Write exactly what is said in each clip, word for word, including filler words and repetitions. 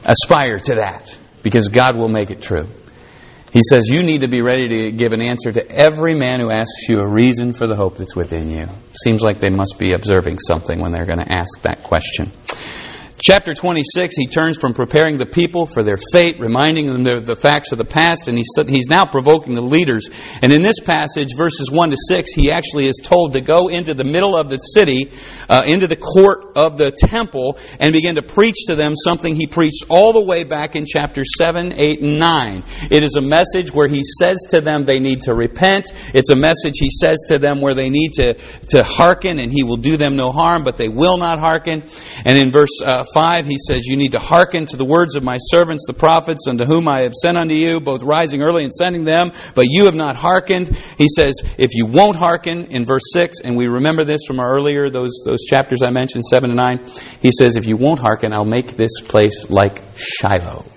aspire to that, because God will make it true. He says you need to be ready to give an answer to every man who asks you a reason for the hope that's within you. Seems like they must be observing something when they're going to ask that question. Chapter twenty-six, he turns from preparing the people for their fate, reminding them of the facts of the past, and he's, he's now provoking the leaders. And in this passage, verses one to six, he actually is told to go into the middle of the city, uh, into the court of the temple, and begin to preach to them something he preached all the way back in chapters seven, eight, and nine. It is a message where he says to them they need to repent. It's a message he says to them where they need to, to hearken, and he will do them no harm, but they will not hearken. And in verse uh, five, he says, you need to hearken to the words of my servants, the prophets, unto whom I have sent unto you, both rising early and sending them, but you have not hearkened. He says, if you won't hearken, in verse six, and we remember this from our earlier, those, those chapters I mentioned, seven and nine, he says, if you won't hearken, I'll make this place like Shiloh.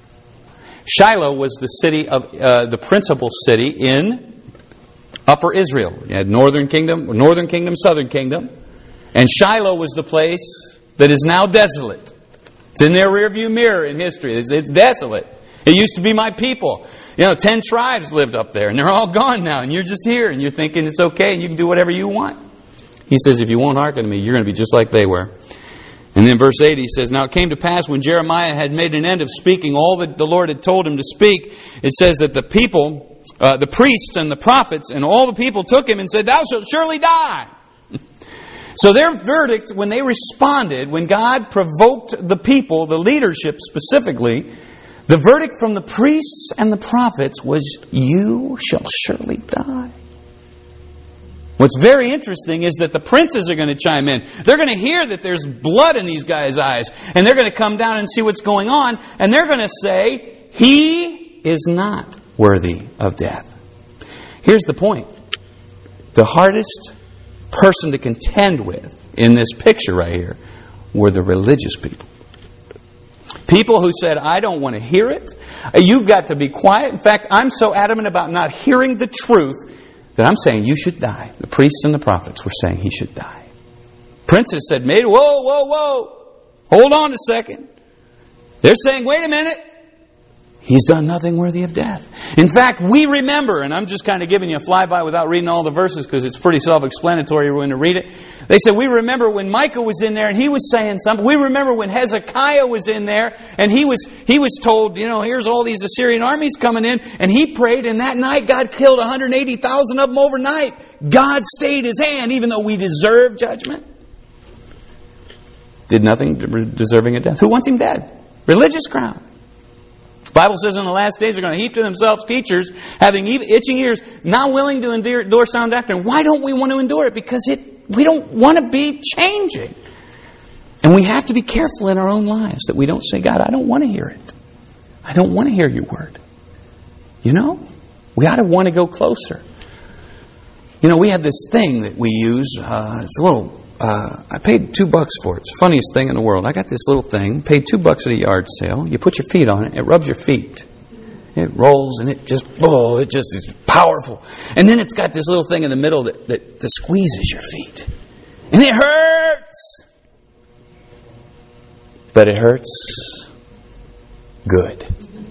Shiloh was the city of, uh, the principal city in Upper Israel. You had northern kingdom, northern kingdom, southern kingdom. And Shiloh was the place that is now desolate. It's in their rearview mirror in history. It's, it's desolate. It used to be my people. You know, ten tribes lived up there, and they're all gone now, and you're just here, and you're thinking it's okay, and you can do whatever you want. He says, if you won't hearken to me, you're going to be just like they were. And then verse eight, he says, now it came to pass when Jeremiah had made an end of speaking all that the Lord had told him to speak, it says that the people, uh, the priests and the prophets, and all the people took him and said, thou shalt surely die. So their verdict, when they responded, when God provoked the people, the leadership specifically, the verdict from the priests and the prophets was, you shall surely die. What's very interesting is that the princes are going to chime in. They're going to hear that there's blood in these guys' eyes, and they're going to come down and see what's going on, and they're going to say, he is not worthy of death. Here's the point. The hardest person to contend with in this picture right here were the religious people. People who said, I don't want to hear it. You've got to be quiet. In fact, I'm so adamant about not hearing the truth that I'm saying you should die. The priests and the prophets were saying he should die. Princes said, whoa, whoa, whoa. Hold on a second. They're saying, wait a minute. He's done nothing worthy of death. In fact, we remember, and I'm just kind of giving you a flyby without reading all the verses because it's pretty self-explanatory when to read it. They said, we remember when Micah was in there and he was saying something. We remember when Hezekiah was in there and he was he was told, you know, here's all these Assyrian armies coming in. And he prayed, and that night God killed one hundred eighty thousand of them overnight. God stayed his hand even though we deserve judgment. Did nothing deserving of death. Who wants him dead? Religious crowd. The Bible says in the last days they're going to heap to themselves teachers having itching ears, not willing to endure sound doctrine. Why don't we want to endure it? Because it we don't want to be changing. And we have to be careful in our own lives that we don't say, God, I don't want to hear it. I don't want to hear your word. You know, we ought to want to go closer. You know, we have this thing that we use. Uh, it's a little... Uh, I paid two bucks for it. It's the funniest thing in the world. I got this little thing, paid two bucks at a yard sale. You put your feet on it, it rubs your feet. It rolls and it just, oh, it just is powerful. And then it's got this little thing in the middle that, that, that squeezes your feet. And it hurts. But it hurts good.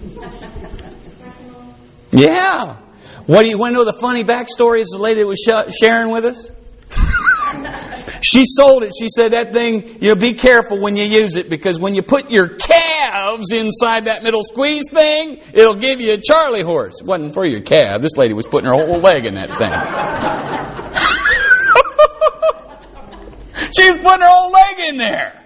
Yeah. What do you want to know the funny backstory is the lady that was sh- sharing with us? She sold it. She said that thing, you know, be careful when you use it because when you put your calves inside that middle squeeze thing, it'll give you a Charlie horse. It wasn't for your calf. This lady was putting her whole leg in that thing. She was putting her whole leg in there.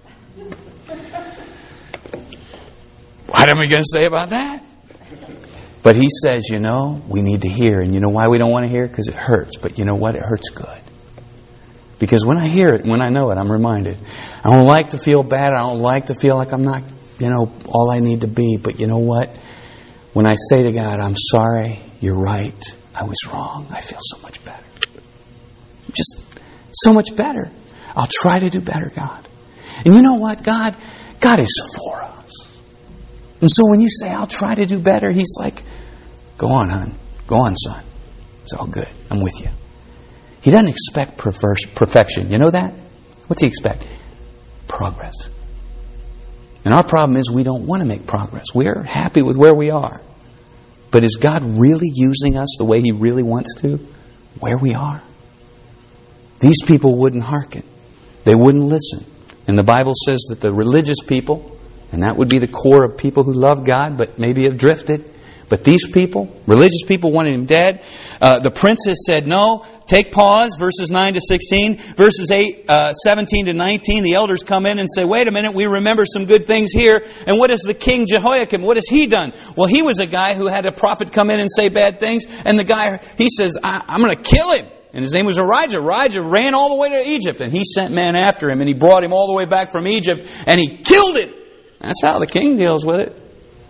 What am I going to say about that? But he says, you know, we need to hear. And you know why we don't want to hear? Because it hurts. But you know what? It hurts good. Because when I hear it, when I know it, I'm reminded. I don't like to feel bad. I don't like to feel like I'm not, you know, all I need to be. But you know what? When I say to God, I'm sorry, you're right, I was wrong, I feel so much better. Just so much better. I'll try to do better, God. And you know what? God, God is for us. And so when you say, I'll try to do better, He's like, go on, hon. Go on, son. It's all good. I'm with you. He doesn't expect perverse perfection. You know that? What's He expect? Progress. And our problem is we don't want to make progress. We're happy with where we are. But is God really using us the way He really wants to? Where we are? These people wouldn't hearken. They wouldn't listen. And the Bible says that the religious people, and that would be the core of people who love God but maybe have drifted, but these people, religious people, wanted Him dead. Uh, the princess said no. Take pause, verses nine to sixteen. Verses eight, uh, seventeen to nineteen, the elders come in and say, wait a minute, we remember some good things here. And what is the king Jehoiakim? What has he done? Well, he was a guy who had a prophet come in and say bad things. And the guy, he says, I, I'm going to kill him. And his name was Arijah. Arijah ran all the way to Egypt. And he sent men after him. And he brought him all the way back from Egypt. And he killed him. That's how the king deals with it.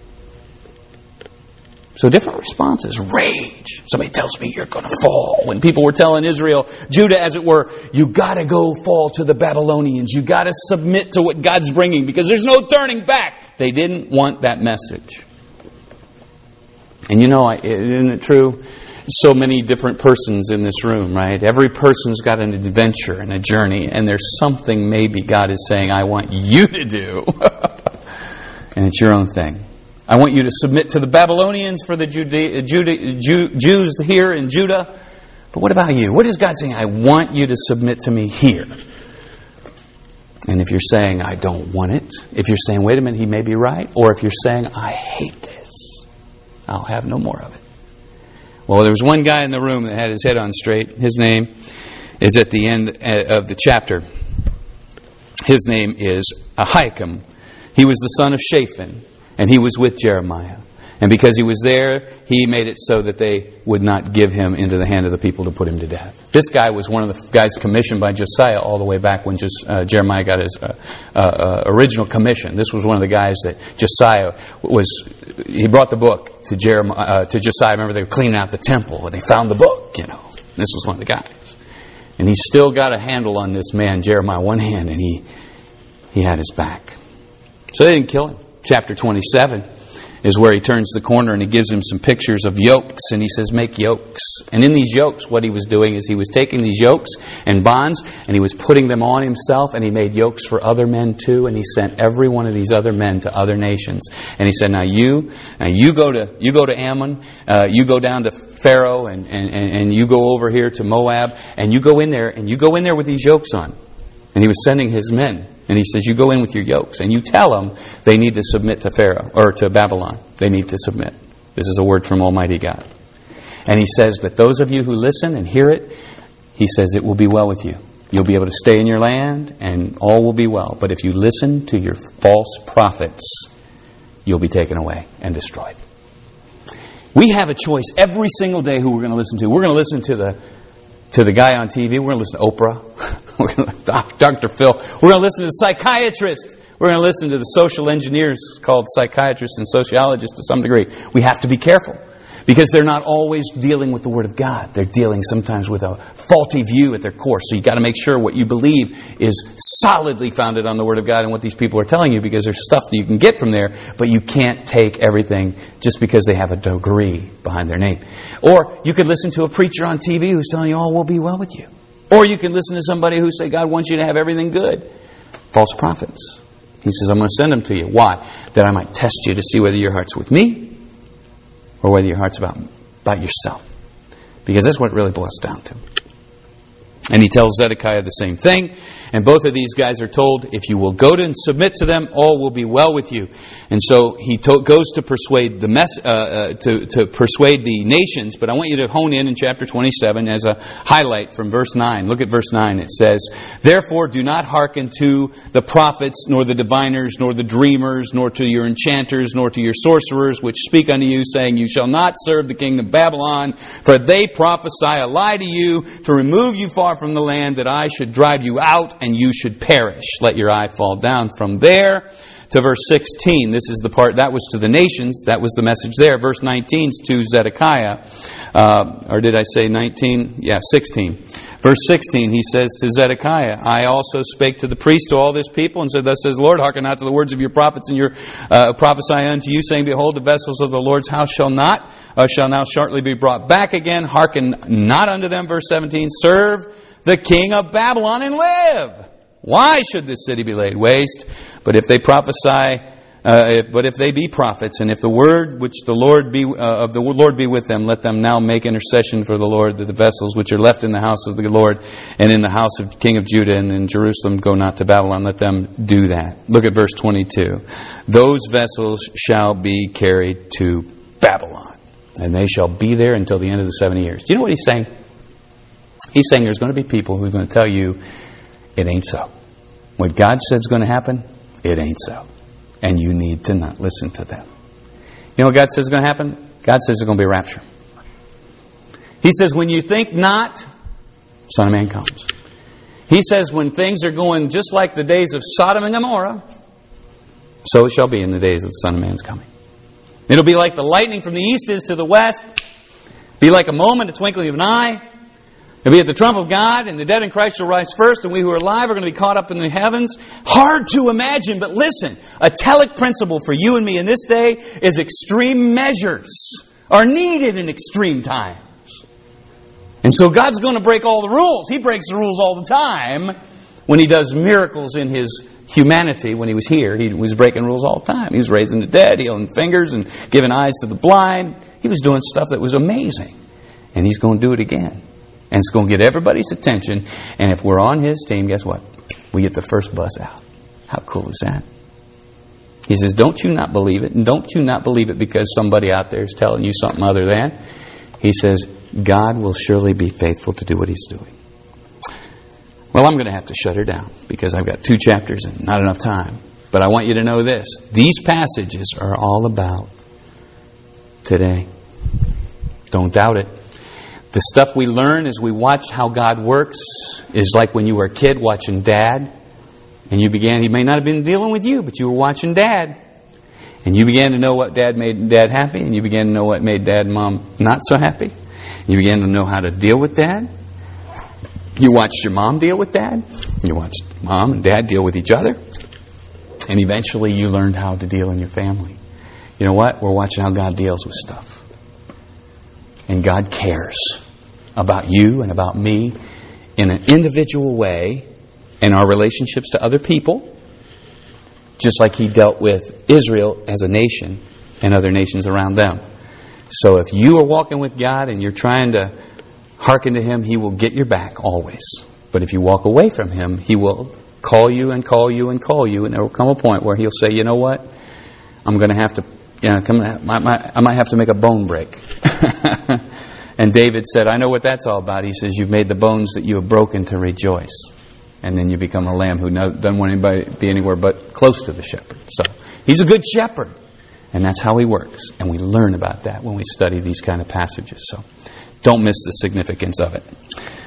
So different responses. Rage. Somebody tells me you're going to fall. When people were telling Israel, Judah as it were, you got to go fall to the Babylonians. You got to submit to what God's bringing because there's no turning back. They didn't want that message. And you know, isn't it true? So many different persons in this room, right? Every person's got an adventure and a journey, and there's something maybe God is saying, I want you to do. And it's your own thing. I want you to submit to the Babylonians for the Jude- Jude- Jew- Jews here in Judah. But what about you? What is God saying? I want you to submit to me here. And if you're saying, I don't want it, if you're saying, wait a minute, He may be right, or if you're saying, I hate this, I'll have no more of it. Well, there was one guy in the room that had his head on straight. His name is at the end of the chapter. His name is Ahikam. He was the son of Shaphan. And he was with Jeremiah. And because he was there, he made it so that they would not give him into the hand of the people to put him to death. This guy was one of the guys commissioned by Josiah all the way back when just, uh, Jeremiah got his uh, uh, original commission. This was one of the guys that Josiah was, he brought the book to Jeremiah, uh, to Josiah. Remember, they were cleaning out the temple and they found the book, you know. This was one of the guys. And he still got a handle on this man, Jeremiah, one hand, and he, he had his back. So they didn't kill him. Chapter twenty-seven is where he turns the corner and he gives him some pictures of yokes and he says, make yokes. And in these yokes, what he was doing is he was taking these yokes and bonds and he was putting them on himself, and he made yokes for other men too, and he sent every one of these other men to other nations. And he said, now you, now you go to you go to Ammon, uh, you go down to Pharaoh, and, and, and you go over here to Moab, and you go in there and you go in there with these yokes on. And he was sending his men. And he says, you go in with your yokes and you tell them they need to submit to Pharaoh, or to Babylon. They need to submit. This is a word from Almighty God. And he says that those of you who listen and hear it, he says it will be well with you. You'll be able to stay in your land and all will be well. But if you listen to your false prophets, you'll be taken away and destroyed. We have a choice every single day who we're going to listen to. We're going to listen to the to the guy on T V. We're going to listen to Oprah. We're going to Doctor Phil. We're going to listen to the psychiatrist. We're going to listen to the social engineers called psychiatrists and sociologists to some degree. We have to be careful because they're not always dealing with the Word of God. They're dealing sometimes with a faulty view at their core. So you've got to make sure what you believe is solidly founded on the Word of God and what these people are telling you, because there's stuff that you can get from there, but you can't take everything just because they have a degree behind their name. Or you could listen to a preacher on T V who's telling you, all will be well with you. Or you can listen to somebody who say, God wants you to have everything good. False prophets. He says, I'm going to send them to you. Why? That I might test you to see whether your heart's with me or whether your heart's about, about yourself. Because that's what it really boils down to. And he tells Zedekiah the same thing. And both of these guys are told, if you will go to and submit to them, all will be well with you. And so he to- goes to persuade the mess, uh, uh, to, to persuade the nations. But I want you to hone in in chapter twenty-seven as a highlight from verse nine. Look at verse nine. It says, therefore do not hearken to the prophets, nor the diviners, nor the dreamers, nor to your enchanters, nor to your sorcerers, which speak unto you, saying, you shall not serve the king of Babylon, for they prophesy a lie to you, to remove you far from the land, that I should drive you out and you should perish. Let your eye fall down. From there to verse sixteen, this is the part, that was to the nations, that was the message there. Verse nineteen is to Zedekiah. Uh, or did I say nineteen? Yeah, sixteen. Verse sixteen, he says to Zedekiah, I also spake to the priest, to all this people, and said, thus says the Lord, hearken not to the words of your prophets, and your uh, prophesy unto you, saying, behold, the vessels of the Lord's house shall not, uh, shall now shortly be brought back again. Hearken not unto them. Verse seventeen, serve the king of Babylon and live. Why should this city be laid waste? But if they prophesy, uh, if, but if they be prophets, and if the word which the Lord be uh, of the Lord be with them, let them now make intercession for the Lord, that the vessels which are left in the house of the Lord and in the house of King of Judah and in Jerusalem go not to Babylon. Let them do that. Look at verse twenty-two. Those vessels shall be carried to Babylon, and they shall be there until the end of the seventy years. Do you know what he's saying? He's saying there's going to be people who are going to tell you it ain't so. What God said is going to happen, it ain't so. And you need to not listen to them. You know what God says is going to happen? God says there's going to be a rapture. He says when you think not, Son of Man comes. He says when things are going just like the days of Sodom and Gomorrah, so it shall be in the days of the Son of Man's coming. It'll be like the lightning from the east is to the west. Be like a moment, a twinkling of an eye. It'll be at the trump of God, and the dead in Christ shall rise first, and we who are alive are going to be caught up in the heavens. Hard to imagine, but listen, a telic principle for you and me in this day is extreme measures are needed in extreme times. And so God's going to break all the rules. He breaks the rules all the time when He does miracles in His humanity. When He was here, He was breaking rules all the time. He was raising the dead, healing fingers, and giving eyes to the blind. He was doing stuff that was amazing. And He's going to do it again. And it's going to get everybody's attention. And if we're on His team, guess what? We get the first bus out. How cool is that? He says, don't you not believe it? And don't you not believe it because somebody out there is telling you something other than. He says, God will surely be faithful to do what He's doing. Well, I'm going to have to shut her down because I've got two chapters and not enough time. But I want you to know this. These passages are all about today. Don't doubt it. The stuff we learn as we watch how God works is like when you were a kid watching Dad. And you began, He may not have been dealing with you, but you were watching Dad. And you began to know what Dad made Dad happy. And you began to know what made Dad and Mom not so happy. You began to know how to deal with Dad. You watched your mom deal with Dad. You watched Mom and Dad deal with each other. And eventually you learned how to deal in your family. You know what? We're watching how God deals with stuff. And God cares about you and about me in an individual way in our relationships to other people, just like He dealt with Israel as a nation and other nations around them. So if you are walking with God and you're trying to hearken to Him, He will get your back always. But if you walk away from Him, He will call you and call you and call you, and there will come a point where He'll say, you know what? I'm going to have to, you know, come, I might, I might have to make a bone break. And David said, I know what that's all about. He says, you've made the bones that you have broken to rejoice. And then you become a lamb who doesn't want anybody to be anywhere but close to the shepherd. So He's a good shepherd. And that's how He works. And we learn about that when we study these kind of passages. So don't miss the significance of it.